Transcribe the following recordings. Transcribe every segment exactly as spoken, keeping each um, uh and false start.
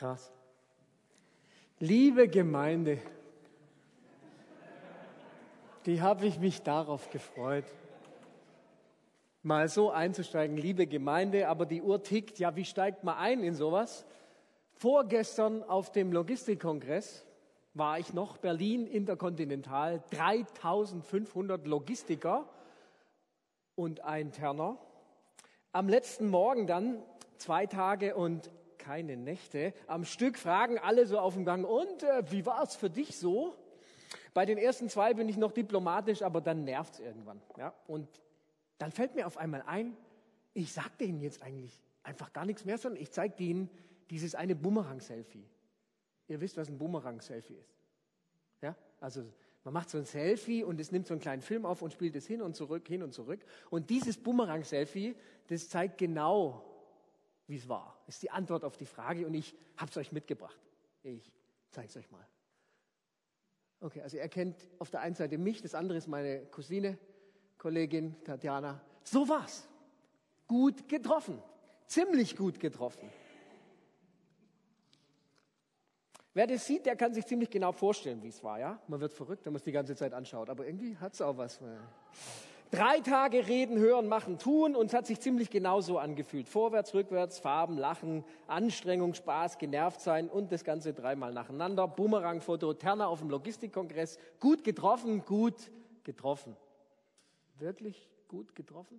Krass. Liebe Gemeinde, wie habe ich mich darauf gefreut, mal so einzusteigen, liebe Gemeinde, aber die Uhr tickt, ja, wie steigt man ein in sowas? Vorgestern auf dem Logistikkongress war ich noch, Berlin Interkontinental, dreitausendfünfhundert Logistiker und ein Terner. Am letzten Morgen dann, zwei Tage und keine Nächte, am Stück fragen alle so auf dem Gang, und äh, wie war es für dich so? Bei den ersten zwei bin ich noch diplomatisch, aber dann nervt es irgendwann. Ja? Und dann fällt mir auf einmal ein, ich sage denen jetzt eigentlich einfach gar nichts mehr, sondern ich zeige denen dieses eine Bumerang-Selfie. Ihr wisst, was ein Bumerang-Selfie ist. Ja? Also man macht so ein Selfie und es nimmt so einen kleinen Film auf und spielt es hin und zurück, hin und zurück. Und dieses Bumerang-Selfie, das zeigt genau, wie es war. Das ist die Antwort auf die Frage und ich habe es euch mitgebracht. Ich zeige es euch mal. Okay, also ihr kennt auf der einen Seite mich, das andere ist meine Cousine, Kollegin Tatjana. So war's. Gut getroffen. Ziemlich gut getroffen. Wer das sieht, der kann sich ziemlich genau vorstellen, wie es war. Ja? Man wird verrückt, wenn man es die ganze Zeit anschaut. Aber irgendwie hat es auch was. Drei Tage reden, hören, machen, tun. Und es hat sich ziemlich genau so angefühlt. Vorwärts, rückwärts, Farben, Lachen, Anstrengung, Spaß, genervt sein und das Ganze dreimal nacheinander. Bumerang-Foto, Terner auf dem Logistikkongress. Gut getroffen, gut getroffen. Wirklich gut getroffen?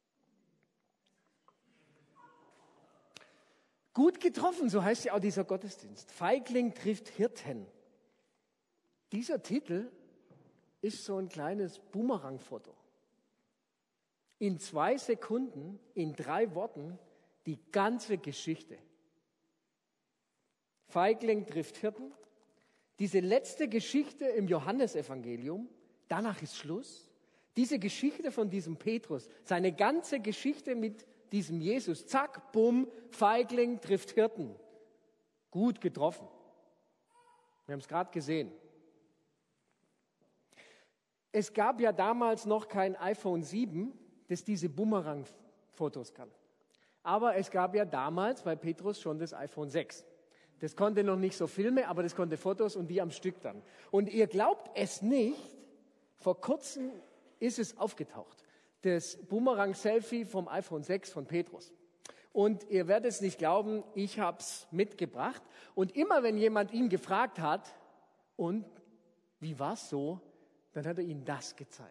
Gut getroffen, so heißt ja auch dieser Gottesdienst. Feigling trifft Hirten. Dieser Titel ist so ein kleines Bumerang-Foto. In zwei Sekunden, in drei Worten, die ganze Geschichte. Feigling trifft Hirten. Diese letzte Geschichte im Johannesevangelium, danach ist Schluss. Diese Geschichte von diesem Petrus, seine ganze Geschichte mit diesem Jesus, zack, bumm, Feigling trifft Hirten. Gut getroffen. Wir haben es gerade gesehen. Es gab ja damals noch kein iPhone sieben, das diese Bumerang-Fotos kann. Aber es gab ja damals bei Petrus schon das iPhone sechs. Das konnte noch nicht so Filme, aber das konnte Fotos und die am Stück dann. Und ihr glaubt es nicht, vor kurzem ist es aufgetaucht. Das Bumerang-Selfie vom iPhone sechs von Petrus. Und ihr werdet es nicht glauben, ich habe es mitgebracht. Und immer wenn jemand ihn gefragt hat, und wie war es so, dann hat er ihnen das gezeigt.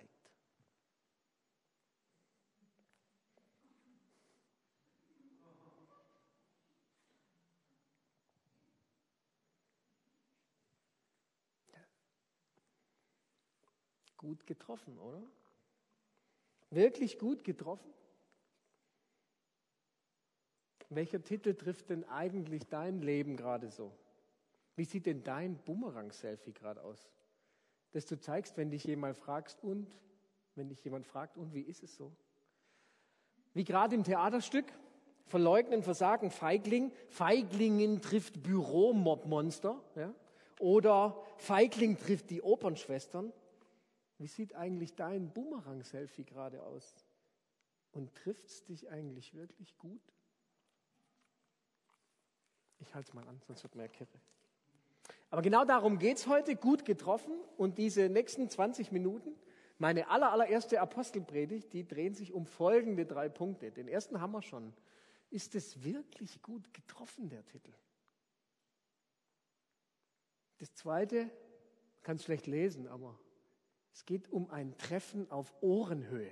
Gut getroffen, oder? Wirklich gut getroffen? Welcher Titel trifft denn eigentlich dein Leben gerade so? Wie sieht denn dein Bumerang-Selfie gerade aus? Das du zeigst, wenn dich jemand fragst, und? Wenn dich jemand fragt, und wie ist es so? Wie gerade im Theaterstück, Verleugnen, Versagen, Feigling. Feiglingen trifft Büro-Mob-Monster. Ja? Oder Feigling trifft die Opernschwestern. Wie sieht eigentlich dein Bumerang-Selfie gerade aus? Und trifft es dich eigentlich wirklich gut? Ich halte es mal an, sonst wird mir ja kirre. Aber genau darum geht es heute, gut getroffen. Und diese nächsten zwanzig Minuten, meine aller, allererste Apostelpredigt, die drehen sich um folgende drei Punkte. Den ersten haben wir schon. Ist es wirklich gut getroffen, der Titel? Das zweite, kannst schlecht lesen, aber es geht um ein Treffen auf Ohrenhöhe.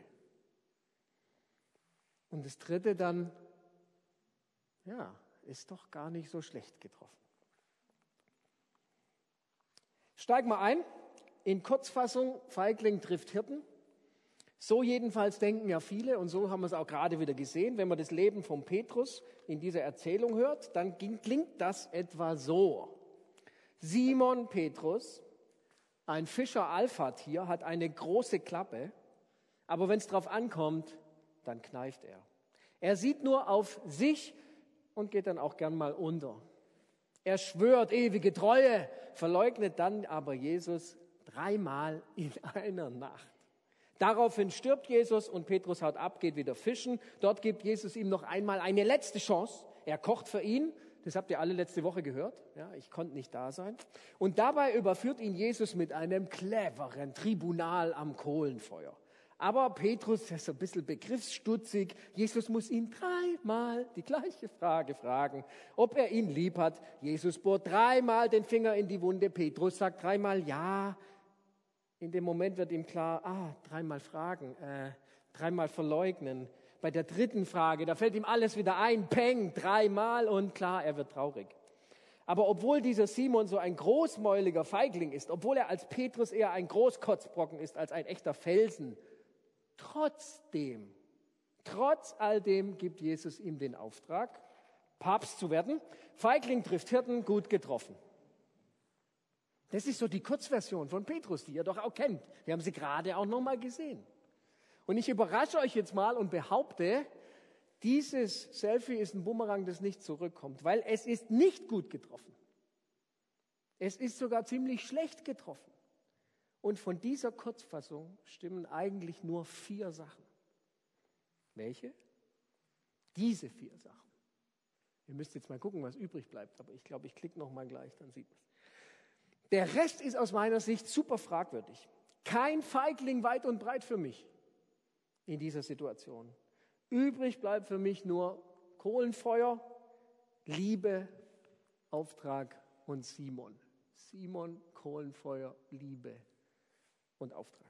Und das dritte dann, ja, ist doch gar nicht so schlecht getroffen. Steigen wir ein. In Kurzfassung, Feigling trifft Hirten. So jedenfalls denken ja viele, und so haben wir es auch gerade wieder gesehen. Wenn man das Leben von Petrus in dieser Erzählung hört, dann klingt das etwa so. Simon Petrus, ein Fischer-Alpha-Tier, hat eine große Klappe, aber wenn es drauf ankommt, dann kneift er. Er sieht nur auf sich und geht dann auch gern mal unter. Er schwört ewige Treue, verleugnet dann aber Jesus dreimal in einer Nacht. Daraufhin stirbt Jesus und Petrus haut ab, geht wieder fischen. Dort gibt Jesus ihm noch einmal eine letzte Chance. Er kocht für ihn. Das habt ihr alle letzte Woche gehört. Ja, ich konnte nicht da sein. Und dabei überführt ihn Jesus mit einem cleveren Tribunal am Kohlenfeuer. Aber Petrus ist so ein bisschen begriffsstutzig. Jesus muss ihn dreimal die gleiche Frage fragen, ob er ihn lieb hat. Jesus bohrt dreimal den Finger in die Wunde. Petrus sagt dreimal ja. In dem Moment wird ihm klar, ah, dreimal fragen, äh, dreimal verleugnen. Bei der dritten Frage, da fällt ihm alles wieder ein, peng, dreimal und klar, er wird traurig. Aber obwohl dieser Simon so ein großmäuliger Feigling ist, obwohl er als Petrus eher ein Großkotzbrocken ist als ein echter Felsen, trotzdem, trotz all dem gibt Jesus ihm den Auftrag, Papst zu werden. Feigling trifft Hirten, gut getroffen. Das ist so die Kurzversion von Petrus, die ihr doch auch kennt. Wir haben sie gerade auch noch mal gesehen. Und ich überrasche euch jetzt mal und behaupte, dieses Selfie ist ein Bumerang, das nicht zurückkommt, weil es ist nicht gut getroffen. Es ist sogar ziemlich schlecht getroffen. Und von dieser Kurzfassung stimmen eigentlich nur vier Sachen. Welche? Diese vier Sachen. Ihr müsst jetzt mal gucken, was übrig bleibt, aber ich glaube, ich klicke noch mal gleich, dann sieht man es. Der Rest ist aus meiner Sicht super fragwürdig. Kein Feigling weit und breit für mich in dieser Situation. Übrig bleibt für mich nur Kohlenfeuer, Liebe, Auftrag und Simon. Simon, Kohlenfeuer, Liebe und Auftrag.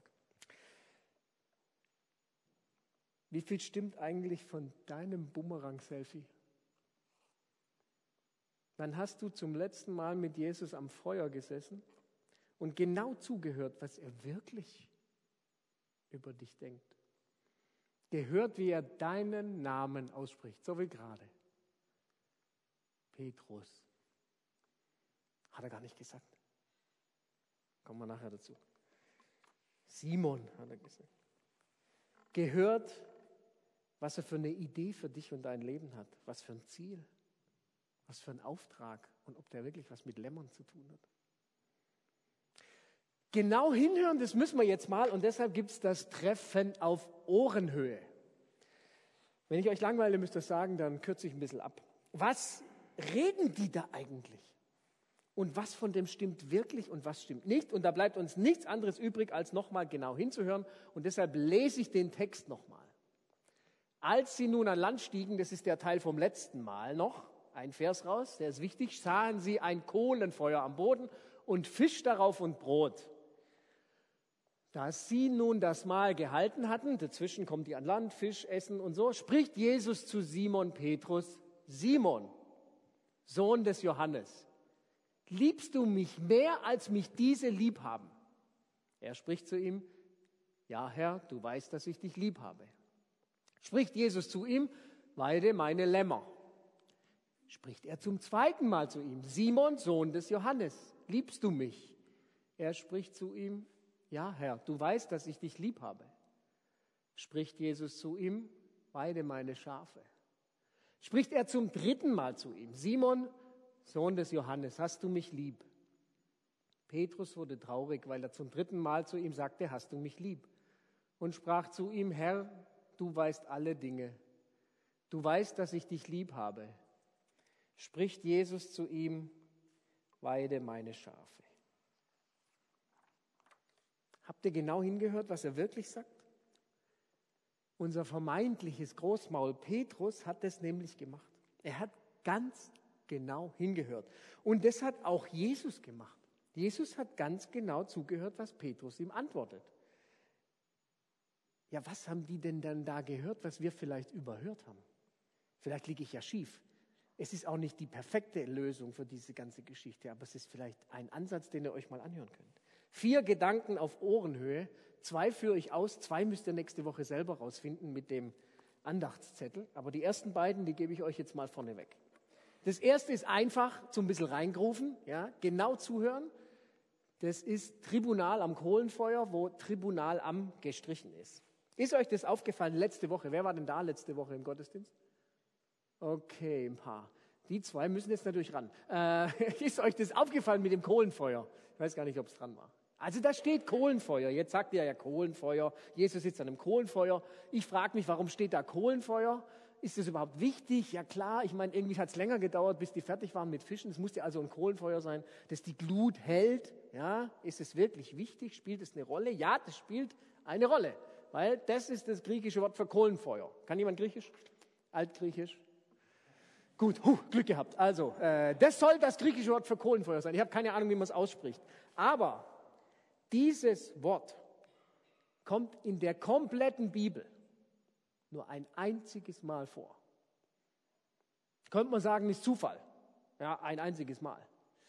Wie viel stimmt eigentlich von deinem Bumerang-Selfie? Wann hast du zum letzten Mal mit Jesus am Feuer gesessen und genau zugehört, was er wirklich über dich denkt? Gehört, wie er deinen Namen ausspricht, so wie gerade. Petrus. Hat er gar nicht gesagt. Kommen wir nachher dazu. Simon, hat er gesagt. Gehört, was er für eine Idee für dich und dein Leben hat. Was für ein Ziel. Was für ein Auftrag. Und ob der wirklich was mit Lämmern zu tun hat. Genau hinhören, das müssen wir jetzt mal. Und deshalb gibt es das Treffen auf Ohrenhöhe. Wenn ich euch langweile, müsst ihr sagen, dann kürze ich ein bisschen ab. Was reden die da eigentlich? Und was von dem stimmt wirklich und was stimmt nicht? Und da bleibt uns nichts anderes übrig, als nochmal genau hinzuhören. Und deshalb lese ich den Text nochmal. Als sie nun an Land stiegen, das ist der Teil vom letzten Mal noch, ein Vers raus, der ist wichtig, sahen sie ein Kohlenfeuer am Boden und Fisch darauf und Brot. Da sie nun das Mahl gehalten hatten, dazwischen kommt die an Land, Fisch essen und so, spricht Jesus zu Simon Petrus: Simon, Sohn des Johannes, liebst du mich mehr, als mich diese lieb haben? Er spricht zu ihm: Ja, Herr, du weißt, dass ich dich lieb habe. Spricht Jesus zu ihm: Weide meine Lämmer. Spricht er zum zweiten Mal zu ihm: Simon, Sohn des Johannes, liebst du mich? Er spricht zu ihm: Ja, Herr, du weißt, dass ich dich lieb habe. Spricht Jesus zu ihm: Weide meine Schafe. Spricht er zum dritten Mal zu ihm: Simon, Sohn des Johannes, hast du mich lieb? Petrus wurde traurig, weil er zum dritten Mal zu ihm sagte: Hast du mich lieb? Und sprach zu ihm: Herr, du weißt alle Dinge. Du weißt, dass ich dich lieb habe. Spricht Jesus zu ihm: Weide meine Schafe. Habt ihr genau hingehört, was er wirklich sagt? Unser vermeintliches Großmaul Petrus hat das nämlich gemacht. Er hat ganz genau hingehört. Und das hat auch Jesus gemacht. Jesus hat ganz genau zugehört, was Petrus ihm antwortet. Ja, was haben die denn dann da gehört, was wir vielleicht überhört haben? Vielleicht liege ich ja schief. Es ist auch nicht die perfekte Lösung für diese ganze Geschichte, aber es ist vielleicht ein Ansatz, den ihr euch mal anhören könnt. Vier Gedanken auf Ohrenhöhe. Zwei führe ich aus, zwei müsst ihr nächste Woche selber rausfinden mit dem Andachtszettel. Aber die ersten beiden, die gebe ich euch jetzt mal vorneweg. Das erste ist einfach so ein bisschen reingrufen, ja, genau zuhören. Das ist Tribunal am Kohlenfeuer, wo Tribunal am gestrichen ist. Ist euch das aufgefallen letzte Woche? Wer war denn da letzte Woche im Gottesdienst? Okay, ein paar. Die zwei müssen jetzt natürlich ran. Äh, ist euch das aufgefallen mit dem Kohlenfeuer? Ich weiß gar nicht, ob es dran war. Also da steht Kohlenfeuer. Jetzt sagt ihr ja Kohlenfeuer. Jesus sitzt an einem Kohlenfeuer. Ich frage mich, warum steht da Kohlenfeuer? Ist das überhaupt wichtig? Ja klar, ich meine, irgendwie hat es länger gedauert, bis die fertig waren mit Fischen. Es musste also ein Kohlenfeuer sein, das die Glut hält. Ja, ist es wirklich wichtig? Spielt es eine Rolle? Ja, das spielt eine Rolle, weil das ist das griechische Wort für Kohlenfeuer. Kann jemand Griechisch? Altgriechisch? Gut, huh, Glück gehabt. Also, äh, das soll das griechische Wort für Kohlenfeuer sein. Ich habe keine Ahnung, wie man es ausspricht. Aber dieses Wort kommt in der kompletten Bibel nur ein einziges Mal vor. Könnte man sagen, ist Zufall. Ja, ein einziges Mal.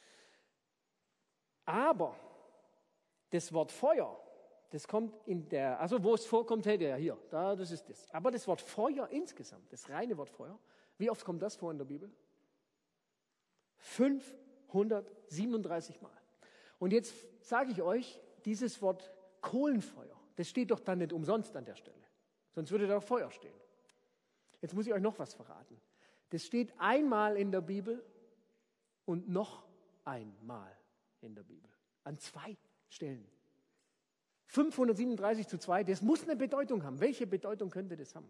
Aber das Wort Feuer, das kommt in der, also wo es vorkommt, hey, der hier, da, das ist das. Aber das Wort Feuer insgesamt, das reine Wort Feuer, wie oft kommt das vor in der Bibel? fünfhundertsiebenunddreißig Mal. Und jetzt sage ich euch, dieses Wort Kohlenfeuer, das steht doch dann nicht umsonst an der Stelle. Sonst würde da auch Feuer stehen. Jetzt muss ich euch noch was verraten. Das steht einmal in der Bibel und noch einmal in der Bibel. An zwei Stellen. fünfhundertsiebenunddreißig zu zwei, das muss eine Bedeutung haben. Welche Bedeutung könnte das haben?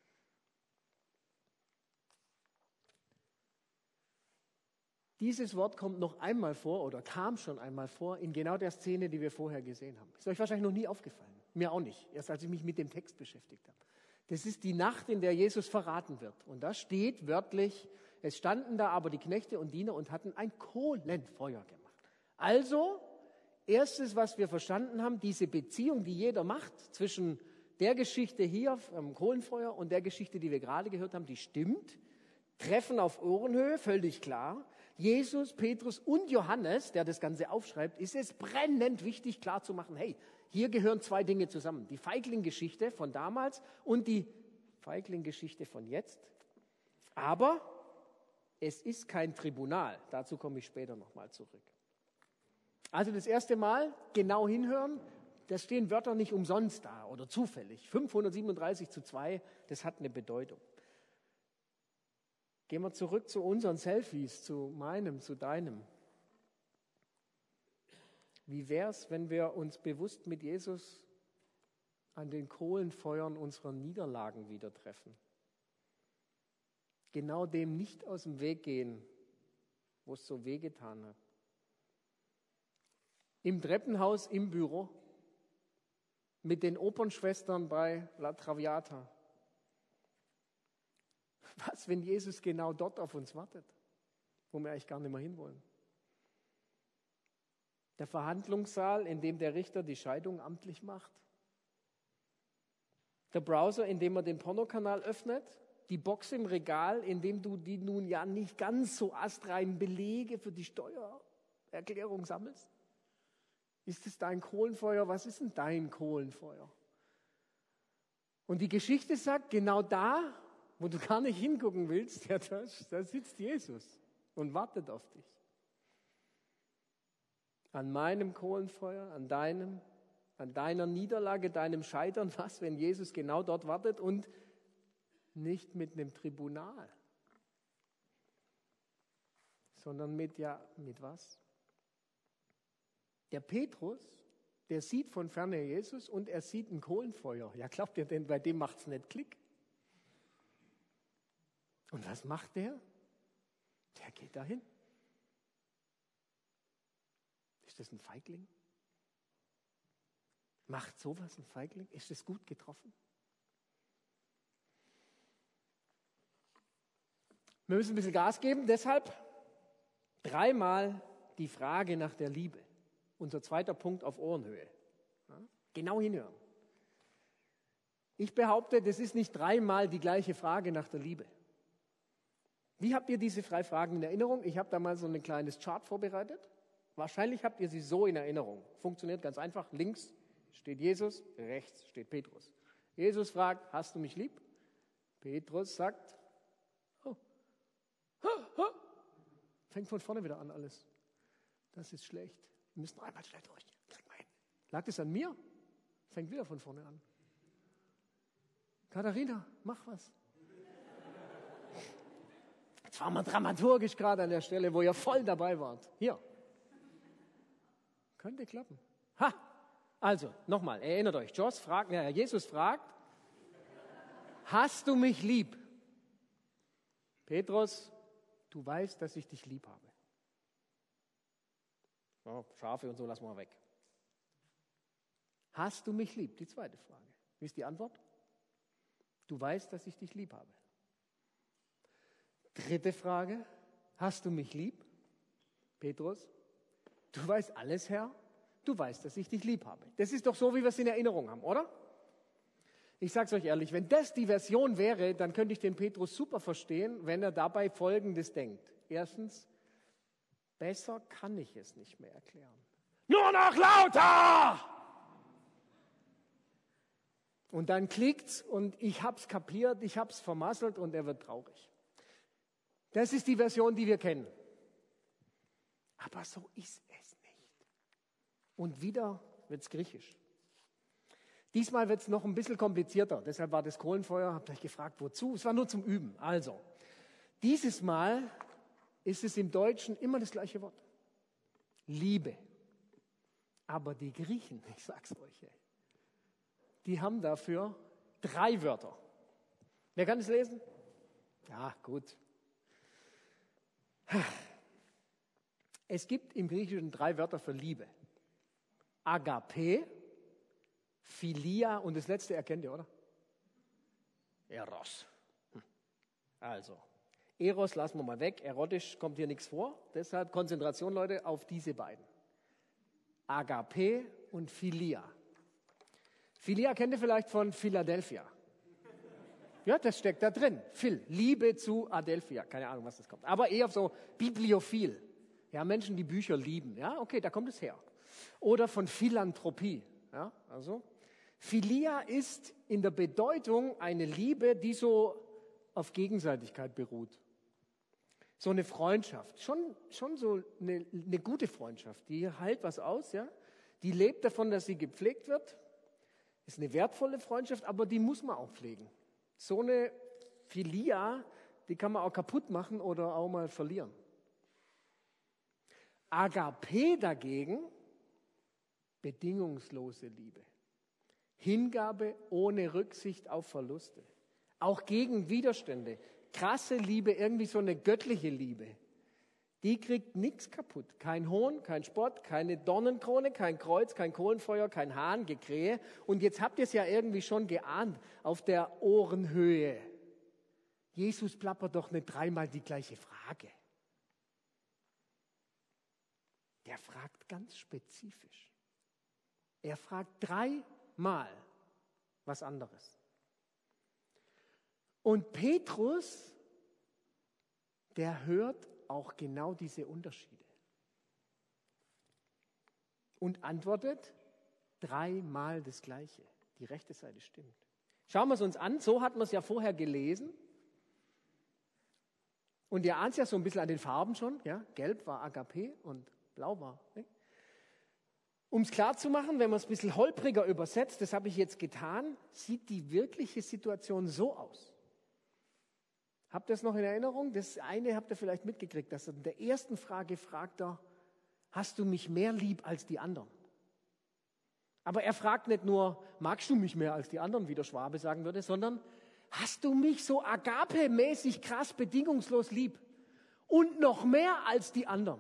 Dieses Wort kommt noch einmal vor oder kam schon einmal vor in genau der Szene, die wir vorher gesehen haben. Ist euch wahrscheinlich noch nie aufgefallen. Mir auch nicht, erst als ich mich mit dem Text beschäftigt habe. Das ist die Nacht, in der Jesus verraten wird. Und da steht wörtlich, es standen da aber die Knechte und Diener und hatten ein Kohlenfeuer gemacht. Also, erstes, was wir verstanden haben, diese Beziehung, die jeder macht zwischen der Geschichte hier am Kohlenfeuer und der Geschichte, die wir gerade gehört haben, die stimmt. Treffen auf Ohrenhöhe, völlig klar. Jesus, Petrus und Johannes, der das Ganze aufschreibt, ist es brennend wichtig, klarzumachen, hey, hier gehören zwei Dinge zusammen. Die Feigling-Geschichte von damals und die Feigling-Geschichte von jetzt. Aber es ist kein Tribunal. Dazu komme ich später nochmal zurück. Also das erste Mal genau hinhören, da stehen Wörter nicht umsonst da oder zufällig. fünfhundertsiebenunddreißig zu zwei, das hat eine Bedeutung. Gehen wir zurück zu unseren Selfies, zu meinem, zu deinem. Wie wäre es, wenn wir uns bewusst mit Jesus an den Kohlenfeuern unserer Niederlagen wieder treffen? Genau dem nicht aus dem Weg gehen, wo es so wehgetan hat. Im Treppenhaus, im Büro, mit den Opernschwestern bei La Traviata. Was, wenn Jesus genau dort auf uns wartet, wo wir eigentlich gar nicht mehr hinwollen? Der Verhandlungssaal, in dem der Richter die Scheidung amtlich macht. Der Browser, in dem er den Pornokanal öffnet. Die Box im Regal, in dem du die nun ja nicht ganz so astreinen Belege für die Steuererklärung sammelst. Ist es dein Kohlenfeuer? Was ist denn dein Kohlenfeuer? Und die Geschichte sagt, genau da, wo du gar nicht hingucken willst, ja, da, da sitzt Jesus und wartet auf dich. An meinem Kohlenfeuer, an deinem, an deiner Niederlage, deinem Scheitern, was, wenn Jesus genau dort wartet und nicht mit einem Tribunal, sondern mit, ja, mit was? Der Petrus, der sieht von ferne Jesus und er sieht ein Kohlenfeuer. Ja, glaubt ihr denn, bei dem macht es nicht Klick? Und was macht der? Der geht dahin. Ist das ein Feigling? Macht sowas ein Feigling? Ist das gut getroffen? Wir müssen ein bisschen Gas geben, deshalb dreimal die Frage nach der Liebe. Unser zweiter Punkt auf Ohrenhöhe. Ja, genau hinhören. Ich behaupte, das ist nicht dreimal die gleiche Frage nach der Liebe. Wie habt ihr diese drei Fragen in Erinnerung? Ich habe da mal so ein kleines Chart vorbereitet. Wahrscheinlich habt ihr sie so in Erinnerung. Funktioniert ganz einfach. Links steht Jesus, rechts steht Petrus. Jesus fragt, hast du mich lieb? Petrus sagt, oh. Fängt von vorne wieder an alles. Das ist schlecht. Wir müssen einmal schnell durch. Lag das an mir? Fängt wieder von vorne an. Katharina, mach was. Jetzt waren wir dramaturgisch gerade an der Stelle, wo ihr voll dabei wart. Hier. Könnte klappen. Ha! Also, nochmal, erinnert euch. Joss fragt, ja, Jesus fragt, hast du mich lieb? Petrus, du weißt, dass ich dich lieb habe. Ja, Schafe und so lassen wir weg. Hast du mich lieb? Die zweite Frage. Wie ist die Antwort? Du weißt, dass ich dich lieb habe. Dritte Frage. Hast du mich lieb? Petrus, du weißt alles, Herr. Du weißt, dass ich dich lieb habe. Das ist doch so, wie wir es in Erinnerung haben, oder? Ich sage es euch ehrlich, wenn das die Version wäre, dann könnte ich den Petrus super verstehen, wenn er dabei Folgendes denkt. Erstens, besser kann ich es nicht mehr erklären. Nur noch lauter! Und dann klickt's und ich hab's kapiert, ich hab's vermasselt und er wird traurig. Das ist die Version, die wir kennen. Aber so ist es nicht. Und wieder wird's griechisch. Diesmal wird's noch ein bisschen komplizierter. Deshalb war das Kohlenfeuer, habt euch gefragt, wozu? Es war nur zum Üben. Also, dieses Mal ist es im Deutschen immer das gleiche Wort. Liebe. Aber die Griechen, ich sag's euch, ey, die haben dafür drei Wörter. Wer kann es lesen? Ja, gut. Es gibt im Griechischen drei Wörter für Liebe. Agape, Philia und das letzte erkennt ihr, oder? Eros. Also, Eros lassen wir mal weg. Erotisch kommt hier nichts vor. Deshalb Konzentration, Leute, auf diese beiden. Agape und Philia. Philia kennt ihr vielleicht von Philadelphia. Ja, das steckt da drin. Phil, Liebe zu Adelphia. Keine Ahnung, was das kommt. Aber eher so bibliophil. Ja, Menschen, die Bücher lieben. Ja, okay, da kommt es her. Oder von Philanthropie. Ja, also Philia ist in der Bedeutung eine Liebe, die so auf Gegenseitigkeit beruht. So eine Freundschaft. Schon, schon so eine, eine gute Freundschaft. Die hält was aus, ja. Die lebt davon, dass sie gepflegt wird. Ist eine wertvolle Freundschaft, aber die muss man auch pflegen. So eine Philia, die kann man auch kaputt machen oder auch mal verlieren. Agape dagegen, bedingungslose Liebe. Hingabe ohne Rücksicht auf Verluste. Auch gegen Widerstände. Krasse Liebe, irgendwie so eine göttliche Liebe. Die kriegt nichts kaputt. Kein Hohn, kein Spott, keine Dornenkrone, kein Kreuz, kein Kohlenfeuer, kein Hahn, Gekrähe. Und jetzt habt ihr es ja irgendwie schon geahnt, auf der Ohrenhöhe. Jesus plappert doch nicht dreimal die gleiche Frage. Der fragt ganz spezifisch. Er fragt dreimal was anderes. Und Petrus, der hört auch genau diese Unterschiede. Und antwortet dreimal das Gleiche. Die rechte Seite stimmt. Schauen wir es uns an. So hat man es ja vorher gelesen. Und ihr ahnt es ja so ein bisschen an den Farben schon. Ja? Gelb war Agape und blau war. Ne? Um es klar zu machen, wenn man es ein bisschen holpriger übersetzt, das habe ich jetzt getan, sieht die wirkliche Situation so aus. Habt ihr das noch in Erinnerung? Das eine habt ihr vielleicht mitgekriegt, dass er in der ersten Frage fragt er, hast du mich mehr lieb als die anderen? Aber er fragt nicht nur, magst du mich mehr als die anderen, wie der Schwabe sagen würde, sondern hast du mich so agape-mäßig krass bedingungslos lieb und noch mehr als die anderen?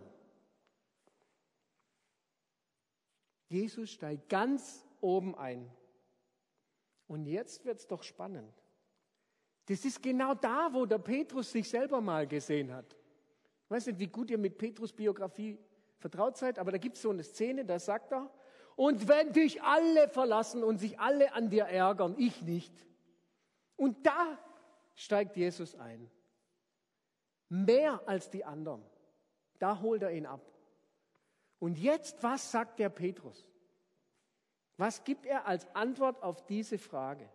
Jesus steigt ganz oben ein. Und jetzt wird es doch spannend. Das ist genau da, wo der Petrus sich selber mal gesehen hat. Ich weiß nicht, wie gut ihr mit Petrus Biografie vertraut seid, aber da gibt es so eine Szene, da sagt er, und wenn dich alle verlassen und sich alle an dir ärgern, ich nicht. Und da steigt Jesus ein. Mehr als die anderen. Da holt er ihn ab. Und jetzt, was sagt der Petrus? Was gibt er als Antwort auf diese Frage?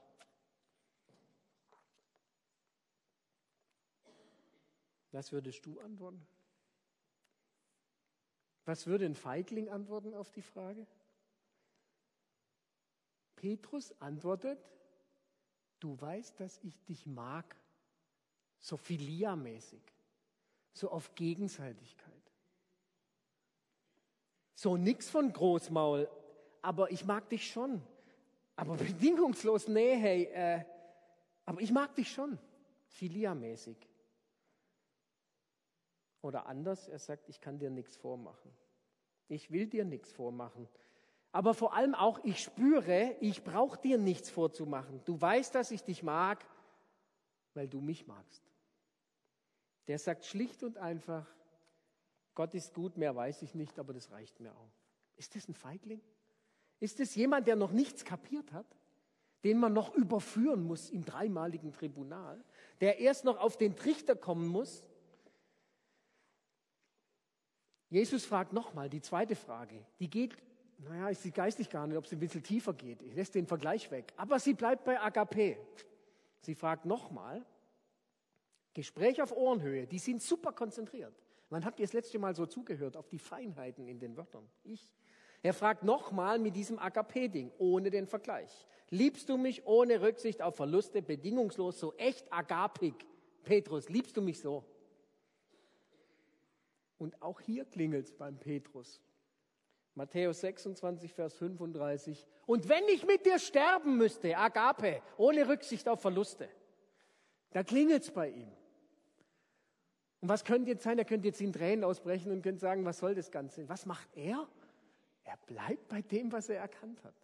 Was würdest du antworten? Was würde ein Feigling antworten auf die Frage? Petrus antwortet, du weißt, dass ich dich mag, so Philia-mäßig, so auf Gegenseitigkeit. So nix von Großmaul, aber ich mag dich schon. Aber bedingungslos, nee, hey, äh, aber ich mag dich schon, Philia-mäßig. Oder anders, er sagt, ich kann dir nichts vormachen. Ich will dir nichts vormachen. Aber vor allem auch, ich spüre, ich brauche dir nichts vorzumachen. Du weißt, dass ich dich mag, weil du mich magst. Der sagt schlicht und einfach, Gott ist gut, mehr weiß ich nicht, aber das reicht mir auch. Ist das ein Feigling? Ist das jemand, der noch nichts kapiert hat? Den man noch überführen muss im dreimaligen Tribunal? Der erst noch auf den Trichter kommen muss? Jesus fragt nochmal, die zweite Frage, die geht, naja, ich sehe geistig gar nicht, ob sie ein bisschen tiefer geht. Ich lasse den Vergleich weg. Aber sie bleibt bei Agape. Sie fragt nochmal, Gespräch auf Ohrenhöhe, die sind super konzentriert. Wann habt ihr das letzte Mal so zugehört auf die Feinheiten in den Wörtern? Ich. Er fragt nochmal mit diesem Agape-Ding, ohne den Vergleich. Liebst du mich ohne Rücksicht auf Verluste, bedingungslos, so echt agapig? Petrus, liebst du mich so? Und auch hier klingelt es beim Petrus. Matthäus sechsundzwanzig, Vers fünfunddreißig. Und wenn ich mit dir sterben müsste, Agape, ohne Rücksicht auf Verluste, da klingelt es bei ihm. Und was könnte jetzt sein? Er könnte jetzt in Tränen ausbrechen und könnte sagen, was soll das Ganze? Was macht er? Er bleibt bei dem, was er erkannt hat.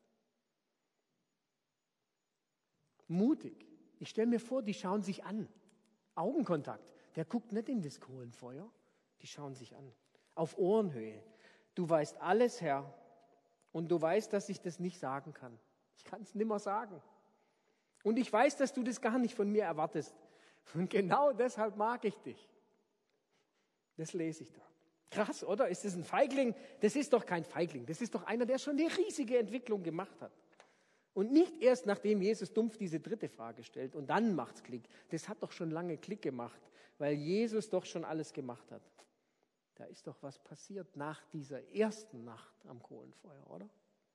Mutig. Ich stelle mir vor, die schauen sich an. Augenkontakt. Der guckt nicht in das Kohlenfeuer. Die schauen sich an. Auf Ohrenhöhe. Du weißt alles, Herr. Und du weißt, dass ich das nicht sagen kann. Ich kann es nimmer sagen. Und ich weiß, dass du das gar nicht von mir erwartest. Und genau deshalb mag ich dich. Das lese ich da. Krass, oder? Ist das ein Feigling? Das ist doch kein Feigling. Das ist doch einer, der schon eine riesige Entwicklung gemacht hat. Und nicht erst, nachdem Jesus dumpf diese dritte Frage stellt und dann macht's Klick. Das hat doch schon lange Klick gemacht, weil Jesus doch schon alles gemacht hat. Da ist doch was passiert nach dieser ersten Nacht am Kohlenfeuer, oder?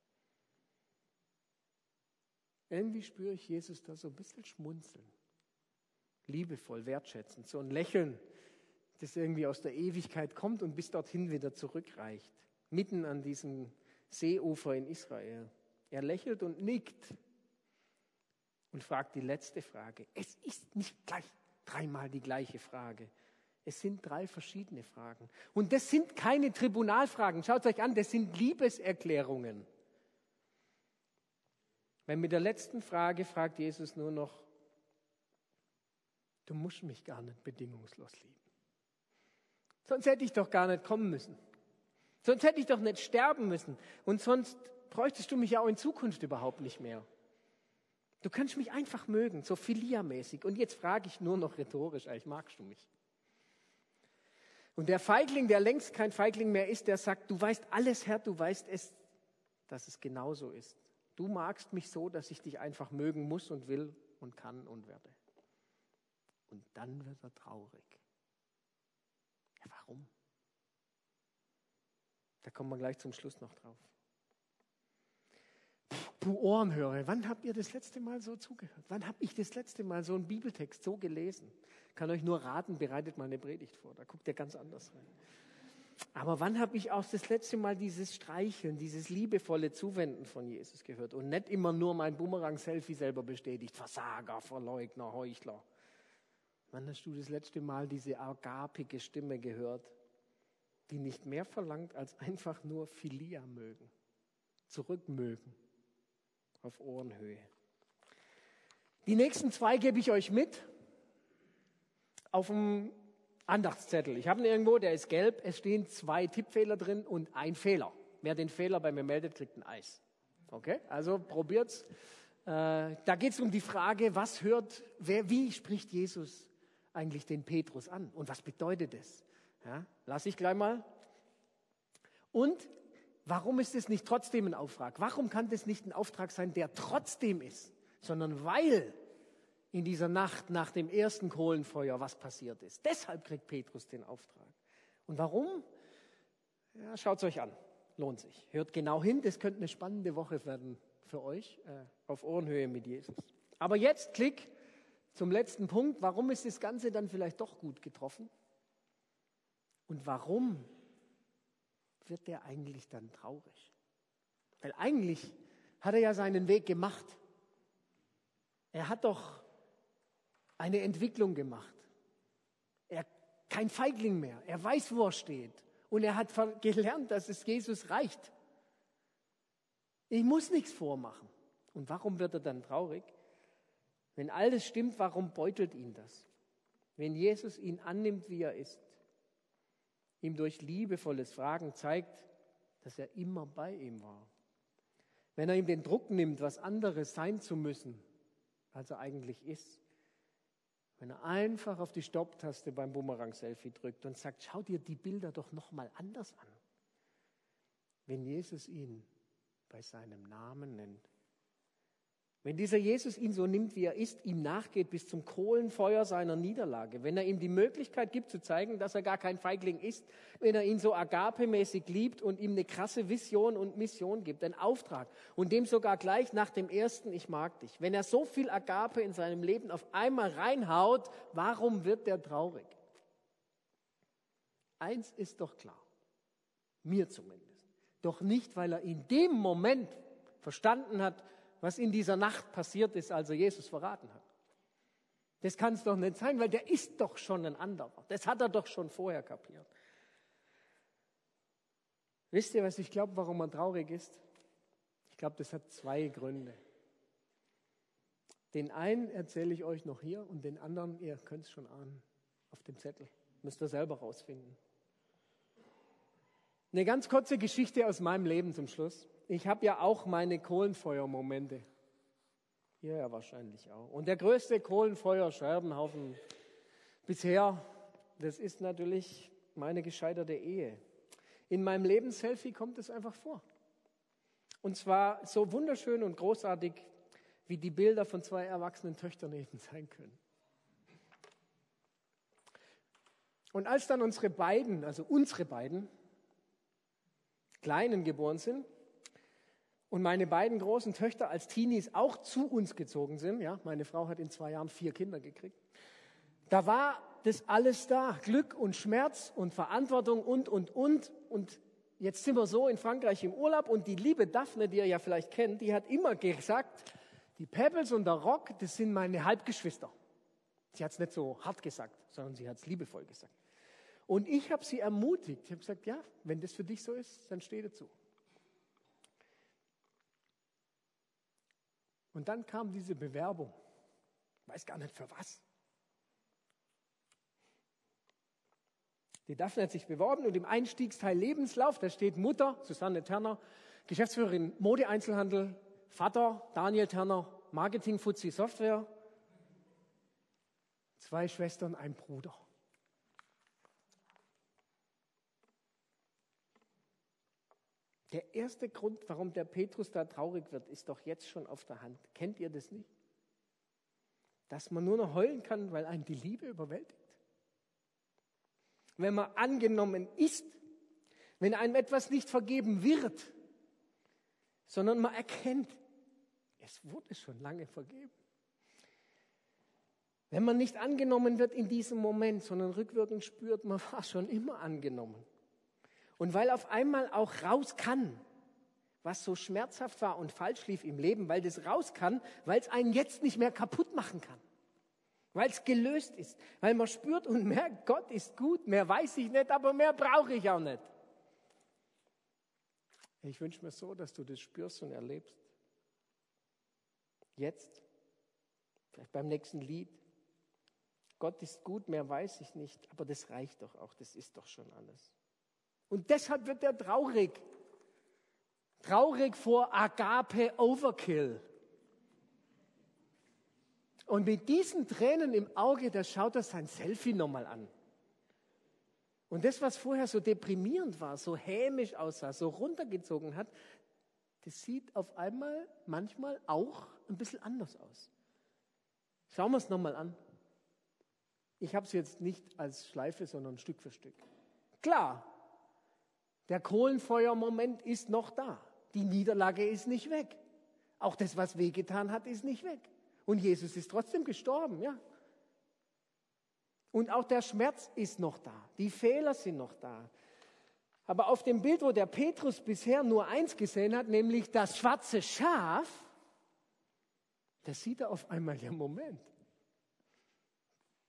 Irgendwie spüre ich Jesus da so ein bisschen schmunzeln. Liebevoll, wertschätzend, so ein Lächeln, das irgendwie aus der Ewigkeit kommt und bis dorthin wieder zurückreicht. Mitten an diesem Seeufer in Israel. Er lächelt und nickt und fragt die letzte Frage. Es ist nicht gleich dreimal die gleiche Frage. Es sind drei verschiedene Fragen. Und das sind keine Tribunalfragen. Schaut euch an, das sind Liebeserklärungen. Weil mit der letzten Frage fragt Jesus nur noch, du musst mich gar nicht bedingungslos lieben. Sonst hätte ich doch gar nicht kommen müssen. Sonst hätte ich doch nicht sterben müssen. Und sonst bräuchtest du mich ja auch in Zukunft überhaupt nicht mehr. Du kannst mich einfach mögen, so Philia-mäßig. Und jetzt frage ich nur noch rhetorisch, eigentlich magst du mich? Und der Feigling, der längst kein Feigling mehr ist, der sagt, du weißt alles, Herr, du weißt es, dass es genauso ist. Du magst mich so, dass ich dich einfach mögen muss und will und kann und werde. Und dann wird er traurig. Ja, warum? Da kommen wir gleich zum Schluss noch drauf. Du Ohrenhörer, wann habt ihr das letzte Mal so zugehört? Wann habe ich das letzte Mal so einen Bibeltext so gelesen? Ich kann euch nur raten, bereitet mal eine Predigt vor, da guckt ihr ganz anders rein. Aber wann habe ich auch das letzte Mal dieses Streicheln, dieses liebevolle Zuwenden von Jesus gehört und nicht immer nur mein Bumerang-Selfie selber bestätigt, Versager, Verleugner, Heuchler. Wann hast du das letzte Mal diese agapige Stimme gehört, die nicht mehr verlangt, als einfach nur Philia mögen, zurückmögen, auf Ohrenhöhe? Die nächsten zwei gebe ich euch mit auf dem Andachtszettel. Ich habe ihn irgendwo, der ist gelb. Es stehen zwei Tippfehler drin und ein Fehler. Wer den Fehler bei mir meldet, kriegt ein Eis. Okay, also probiert's. Äh, da geht es um die Frage, was hört, wer, wie spricht Jesus eigentlich den Petrus an? Und was bedeutet das? Ja, lass ich gleich mal. Und warum ist es nicht trotzdem ein Auftrag? Warum kann das nicht ein Auftrag sein, der trotzdem ist, sondern weil in dieser Nacht nach dem ersten Kohlenfeuer was passiert ist. Deshalb kriegt Petrus den Auftrag. Und warum? Ja, schaut es euch an. Lohnt sich. Hört genau hin. Das könnte eine spannende Woche werden für euch äh, auf Ohrenhöhe mit Jesus. Aber jetzt Klick zum letzten Punkt. Warum ist das Ganze dann vielleicht doch gut getroffen? Und warum wird der eigentlich dann traurig? Weil eigentlich hat er ja seinen Weg gemacht. Er hat doch eine Entwicklung gemacht. Er kein Feigling mehr. Er weiß, wo er steht. Und er hat gelernt, dass es Jesus reicht. Ich muss nichts vormachen. Und warum wird er dann traurig? Wenn alles stimmt, warum beutelt ihn das? Wenn Jesus ihn annimmt, wie er ist, ihm durch liebevolles Fragen zeigt, dass er immer bei ihm war. Wenn er ihm den Druck nimmt, was anderes sein zu müssen, als er eigentlich ist. Wenn er einfach auf die Stopptaste beim Bumerang-Selfie drückt und sagt, schau dir die Bilder doch nochmal anders an. Wenn Jesus ihn bei seinem Namen nennt. Wenn dieser Jesus ihn so nimmt, wie er ist, ihm nachgeht bis zum Kohlenfeuer seiner Niederlage, wenn er ihm die Möglichkeit gibt zu zeigen, dass er gar kein Feigling ist, wenn er ihn so agapemäßig liebt und ihm eine krasse Vision und Mission gibt, einen Auftrag und dem sogar gleich nach dem ersten Ich mag dich. Wenn er so viel Agape in seinem Leben auf einmal reinhaut, warum wird der traurig? Eins ist doch klar, mir zumindest, doch nicht, weil er in dem Moment verstanden hat, was in dieser Nacht passiert ist, als er Jesus verraten hat. Das kann es doch nicht sein, weil der ist doch schon ein anderer. Das hat er doch schon vorher kapiert. Wisst ihr, was ich glaube, warum er traurig ist? Ich glaube, das hat zwei Gründe. Den einen erzähle ich euch noch hier und den anderen, ihr könnt es schon ahnen, auf dem Zettel. Müsst ihr selber rausfinden. Eine ganz kurze Geschichte aus meinem Leben zum Schluss. Ich habe ja auch meine Kohlenfeuermomente. Ihr ja wahrscheinlich auch. Und der größte Kohlenfeuer-Scherbenhaufen bisher, das ist natürlich meine gescheiterte Ehe. In meinem Lebensselfie kommt es einfach vor. Und zwar so wunderschön und großartig, wie die Bilder von zwei erwachsenen Töchtern eben sein können. Und als dann unsere beiden, also unsere beiden Kleinen geboren sind, und meine beiden großen Töchter als Teenies auch zu uns gezogen sind, ja, meine Frau hat in zwei Jahren vier Kinder gekriegt, da war das alles da, Glück und Schmerz und Verantwortung und, und, und. Und jetzt sind wir so in Frankreich im Urlaub und die liebe Daphne, die ihr ja vielleicht kennt, die hat immer gesagt, die Pebbles und der Rock, das sind meine Halbgeschwister. Sie hat es nicht so hart gesagt, sondern sie hat es liebevoll gesagt. Und ich habe sie ermutigt, ich habe gesagt, ja, wenn das für dich so ist, dann steh dazu. Und dann kam diese Bewerbung. Ich weiß gar nicht für was. Die Daphne hat sich beworben und im Einstiegsteil Lebenslauf, da steht Mutter, Susanne Terner, Geschäftsführerin Mode-Einzelhandel, Vater, Daniel Terner, Marketing, Fuzzi, Software, zwei Schwestern, ein Bruder. Der erste Grund, warum der Petrus da traurig wird, ist doch jetzt schon auf der Hand. Kennt ihr das nicht? Dass man nur noch heulen kann, weil einen die Liebe überwältigt. Wenn man angenommen ist, wenn einem etwas nicht vergeben wird, sondern man erkennt, es wurde schon lange vergeben. Wenn man nicht angenommen wird in diesem Moment, sondern rückwirkend spürt, man war schon immer angenommen. Und weil auf einmal auch raus kann, was so schmerzhaft war und falsch lief im Leben, weil das raus kann, weil es einen jetzt nicht mehr kaputt machen kann. Weil es gelöst ist, weil man spürt und merkt, Gott ist gut, mehr weiß ich nicht, aber mehr brauche ich auch nicht. Ich wünsche mir so, dass du das spürst und erlebst. Jetzt, vielleicht beim nächsten Lied. Gott ist gut, mehr weiß ich nicht, aber das reicht doch auch, das ist doch schon alles. Und deshalb wird er traurig. Traurig vor Agape Overkill. Und mit diesen Tränen im Auge, da schaut er sein Selfie nochmal an. Und das, was vorher so deprimierend war, so hämisch aussah, so runtergezogen hat, das sieht auf einmal manchmal auch ein bisschen anders aus. Schauen wir es nochmal an. Ich habe es jetzt nicht als Schleife, sondern Stück für Stück. Klar, der Kohlenfeuermoment ist noch da. Die Niederlage ist nicht weg. Auch das, was wehgetan hat, ist nicht weg. Und Jesus ist trotzdem gestorben, ja. Und auch der Schmerz ist noch da. Die Fehler sind noch da. Aber auf dem Bild, wo der Petrus bisher nur eins gesehen hat, nämlich das schwarze Schaf, da sieht er auf einmal, ja Moment.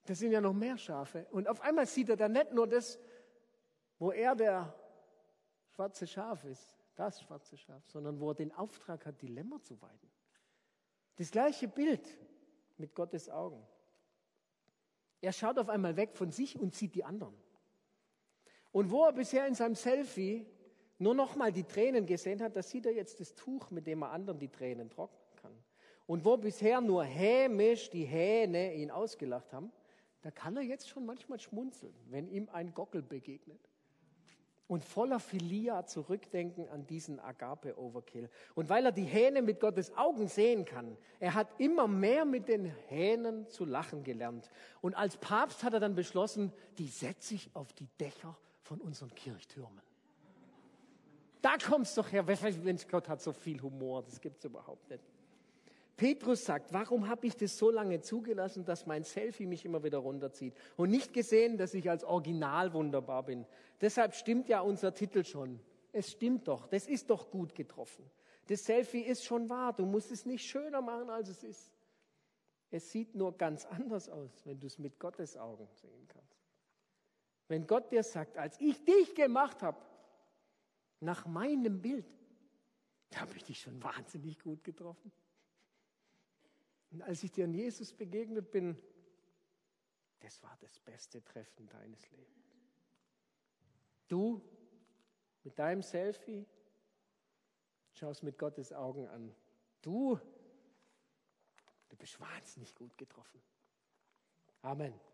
Das sind ja noch mehr Schafe. Und auf einmal sieht er dann nicht nur das, wo er der schwarze Schaf ist, das schwarze Schaf, sondern wo er den Auftrag hat, die Lämmer zu weiden. Das gleiche Bild mit Gottes Augen. Er schaut auf einmal weg von sich und sieht die anderen. Und wo er bisher in seinem Selfie nur noch mal die Tränen gesehen hat, da sieht er jetzt das Tuch, mit dem er anderen die Tränen trocknen kann. Und wo bisher nur hämisch die Hähne ihn ausgelacht haben, da kann er jetzt schon manchmal schmunzeln, wenn ihm ein Gockel begegnet. Und voller Philia zurückdenken an diesen Agape-Overkill. Und weil er die Hähne mit Gottes Augen sehen kann, er hat immer mehr mit den Hähnen zu lachen gelernt. Und als Papst hat er dann beschlossen, die setze ich auf die Dächer von unseren Kirchtürmen. Da kommt's doch her. Mensch, Gott hat so viel Humor, das gibt's überhaupt nicht. Petrus sagt, warum habe ich das so lange zugelassen, dass mein Selfie mich immer wieder runterzieht und nicht gesehen, dass ich als Original wunderbar bin. Deshalb stimmt ja unser Titel schon. Es stimmt doch, das ist doch gut getroffen. Das Selfie ist schon wahr, du musst es nicht schöner machen, als es ist. Es sieht nur ganz anders aus, wenn du es mit Gottes Augen sehen kannst. Wenn Gott dir sagt, als ich dich gemacht habe, nach meinem Bild, da habe ich dich schon wahnsinnig gut getroffen. Und als ich dir an Jesus begegnet bin, das war das beste Treffen deines Lebens. Du mit deinem Selfie schaust mit Gottes Augen an. Du, du bist wahnsinnig gut getroffen. Amen.